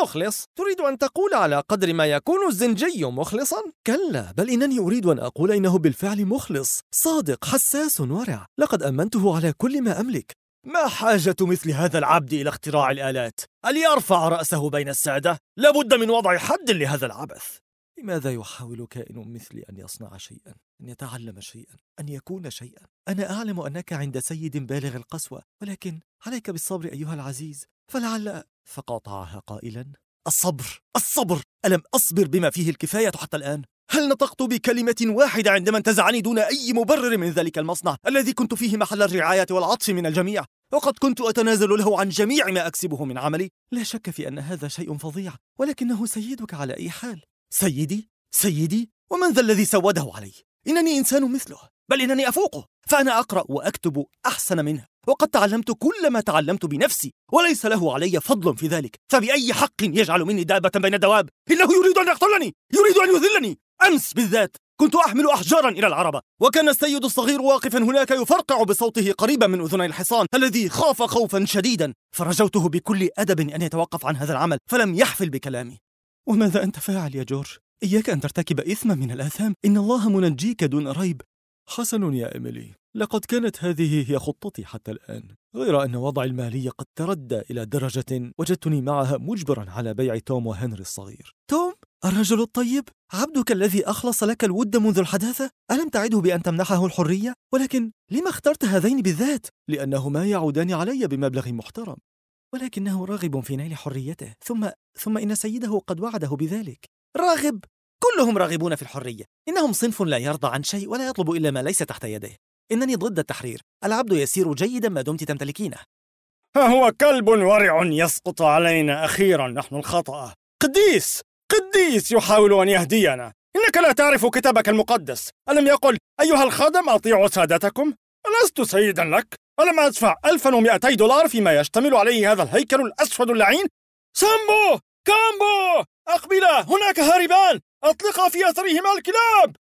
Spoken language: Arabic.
مخلص؟ تريد أن تقول على قدر ما يكون الزنجي مخلصا؟ كلا، بل إنني أريد أن أقول إنه بالفعل مخلص، صادق، حساس، ورع. لقد أمنته على كل ما أملك. ما حاجة مثل هذا العبد إلى اختراع الآلات؟ ليرفع رأسه بين السادة؟ لابد من وضع حد لهذا العبث. لماذا يحاول كائن مثلي أن يصنع شيئا، أن يتعلم شيئا، أن يكون شيئا؟ أنا أعلم أنك عند سيد بالغ القسوة، ولكن عليك بالصبر أيها العزيز، فلعل. فقاطعها قائلا: الصبر، الصبر، ألم أصبر بما فيه الكفاية حتى الآن؟ هل نطقت بكلمة واحدة عندما انتزعني دون أي مبرر من ذلك المصنع الذي كنت فيه محل الرعاية والعطف من الجميع، وقد كنت أتنازل له عن جميع ما أكسبه من عملي؟ لا شك في أن هذا شيء فظيع، ولكنه سيدك على أي حال. سيدي؟ سيدي؟ ومن ذا الذي سوده علي؟ إنني إنسان مثله، بل إنني أفوقه، فأنا أقرأ وأكتب أحسن منه، وقد تعلمت كل ما تعلمت بنفسي، وليس له علي فضل في ذلك، فبأي حق يجعل مني دابة بين الدواب؟ إنه يريد أن يقتلني، يريد أن يذلني. أمس بالذات كنت أحمل أحجارا إلى العربة، وكان السيد الصغير واقفا هناك يفرقع بصوته قريبا من أذني الحصان الذي خاف خوفا شديدا، فرجوته بكل أدب أن يتوقف عن هذا العمل، فلم يحفل بكلامي. وماذا أنت فاعل يا جورج؟ إياك أن ترتكب إثما من الآثام، إن الله منجيك دون ريب. حسن يا إيميلي، لقد كانت هذه هي خطتي حتى الآن، غير أن وضعي المالي قد تردى إلى درجة وجدتني معها مجبرا على بيع توم وهنري الصغير. توم؟ الرجل الطيب؟ عبدك الذي أخلص لك الود منذ الحداثة؟ ألم تعده بأن تمنحه الحرية؟ ولكن لما اخترت هذين بالذات؟ لأنهما يعودان علي بمبلغ محترم. ولكنه راغب في نيل حريته، ثم إن سيده قد وعده بذلك. راغب؟ كلهم راغبون في الحرية، إنهم صنف لا يرضى عن شيء ولا يطلب إلا ما ليس تحت يده. إنني ضد التحرير، العبد يسير جيدا ما دمت تمتلكينه. ها هو كلب ورع يسقط علينا أخيرا نحن الخطأ. قديس، قديس يحاول أن يهدينا. إنك لا تعرف كتابك المقدس، ألم يقل أيها الخادم أطيعوا سادتكم؟ ألست سيدا لك؟ ألم أدفع $1200 فيما يشتمل عليه هذا الهيكل الأسود اللعين؟ سامبو، كامبو، أقبلا، هناك هاربان، أطلقا في أثرهما الكلاب.